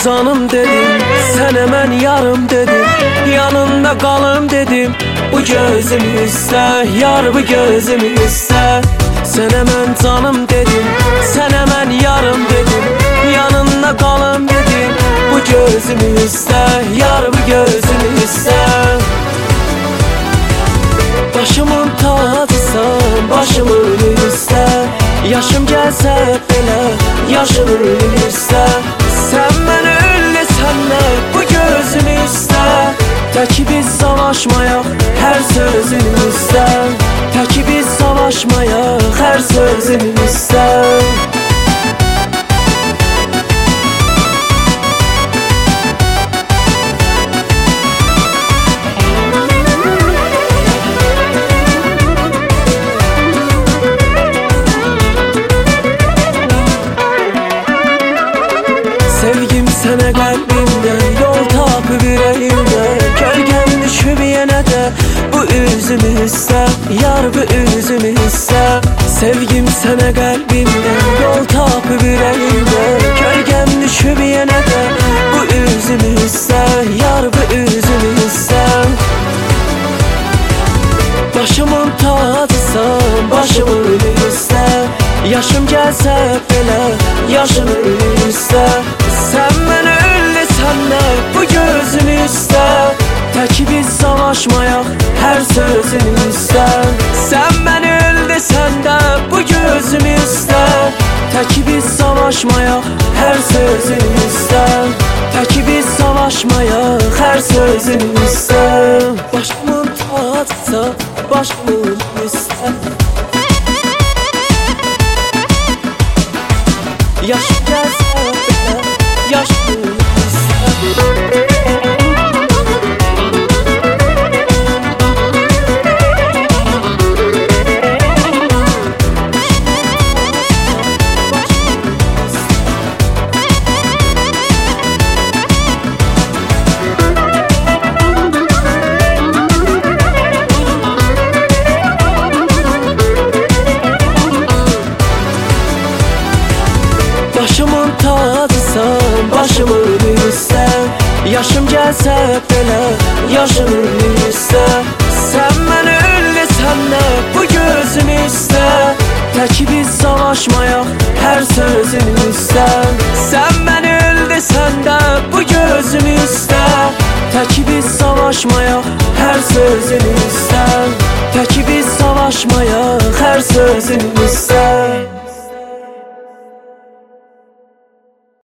canım dedim, sen hemen yarım dedim, yanında kalım dedim. Bu gözümü üstə, yar bu gözümü üstə. Sen hemen canım dedim, sen hemen yarım dedim, yanında kalım dedim. Bu gözümü üstə, yar bu gözümü üstə. Başımın tacısan, başımın üstə. Yaşım gəlsə belə, yaşımın üstə. Sen beni öldürsən də bu gözümü üstə. Təki biz savaşmayaq hər sözün üstə. Təki biz savaşmayaq hər sözün üstə. Sevgim sənə qəlbimdə, yol tapıb ürəyimdə. Kölgəm düşüb yenə də bu üzümü üstə, yar bu üzümü üstə. Sevgim sənə qəlbimdə, yol tapıb ürəyimdə. Kölgəm düşüb yenə də bu üzümü üstə, yar bu üzümü üstə. Başımın tacısan, başımın üstə. Yaşım gəlsə belə, yaşımın üstə. Sen beni öldürsən də bu gözümü üstə. Təki biz savaşmayaq hər sözün üstə. Sen beni öldürsən də bu gözümü üstə. Təki biz savaşmayaq hər sözün üstə. Təki biz savaşmayaq hər sözün üstə. Başımın tacısa, başımın üstə. Yaşım gəlsə belə, yaşımın üstə. Başımın tacısan, başımın üstə. Yaşım gəlsə belə, yaşımın üstə. Sen beni öldürsən də bu gözümü üstə. Təki biz savaşmayaq hər sözün üstə. Sen beni öldürsən də bu gözümü üstə. Təki biz savaşmayaq hər sözün üstə. Təki biz savaşmayaq hər sözün üstə.